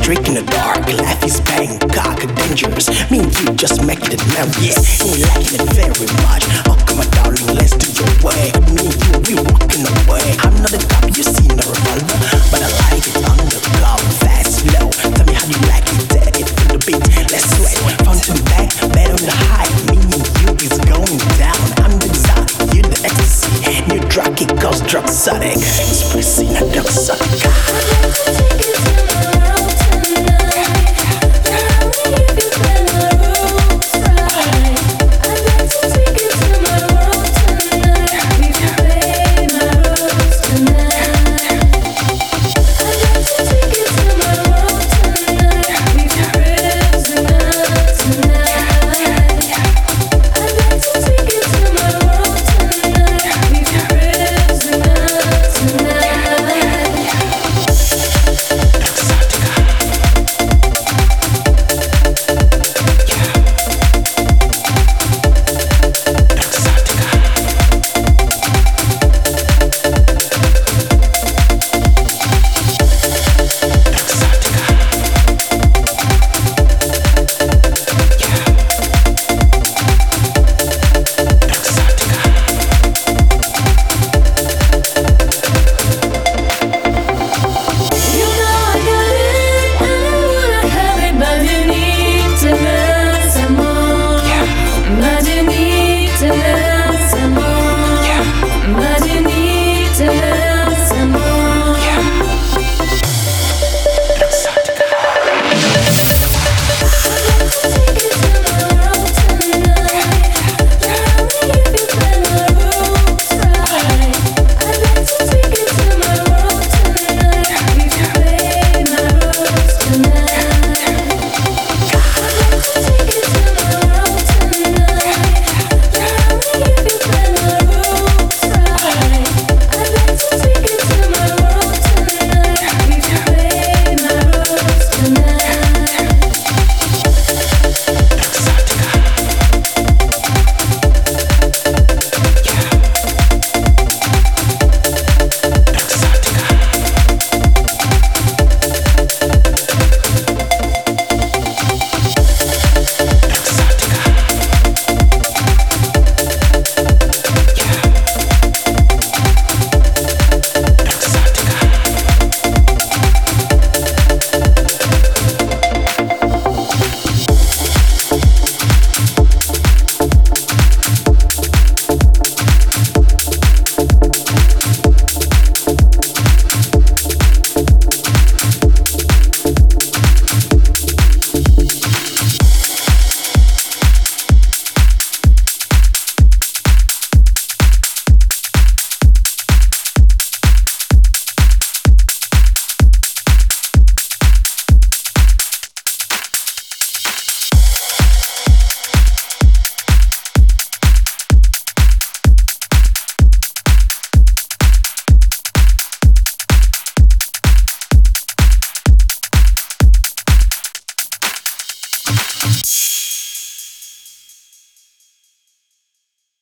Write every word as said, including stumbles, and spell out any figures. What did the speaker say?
trick in the dark. Life is Bangkok, dangerous. Me and you just making it memories. Ain't liking it very much. Oh, come on, darling, let's do your way. Me and you, we walking away. I'm not the top, you see no revolver, but I like it undercover, fast, slow. Tell me how you like it, dead it through the beat. Let's sweat, front to back, bed on the high. Me and you is going down. I'm the exotic, you the ecstasy. New drug, it goes drug sonic. Expressing a drug sonic.